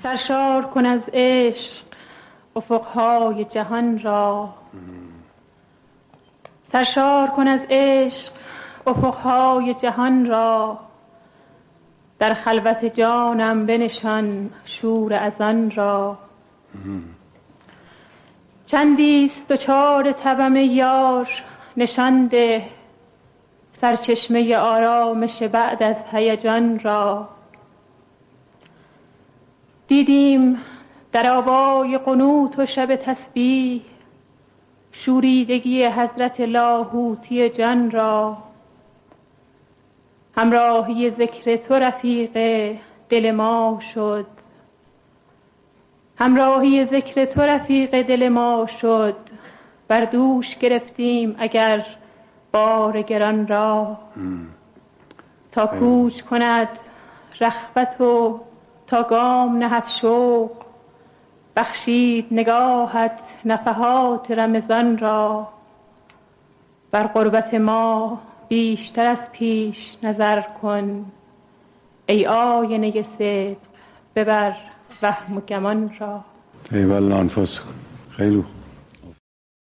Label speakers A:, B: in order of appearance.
A: سرشار کن از عشق افقهای جهان را، سرشار کن از عشق افقهای جهان را، در خلوت جانم بنشان شور اذان را. چندیست دچار تبم یار نشان ده، سرچشمه آرامش بعد از هیجان را. دیدیم در آوای قنوت و شب تسبیح شوریدگی حضرت لاهوتی جان را. همراهی ذکر تو رفیق دل ما شد، همراهی ذکر تو رفیق دل ما شد. بر دوش گرفتیم اگر بار گران را. تا کوچ کند رغبت و تا گام نهد شوق، بخشید نگاهت نفحات رمضان را. بر غربت ما بیشتر از پیش نظر کن، ای آینه صدق ببر وهم و گمان را.
B: ای والله انفسکم. خیلی خوب.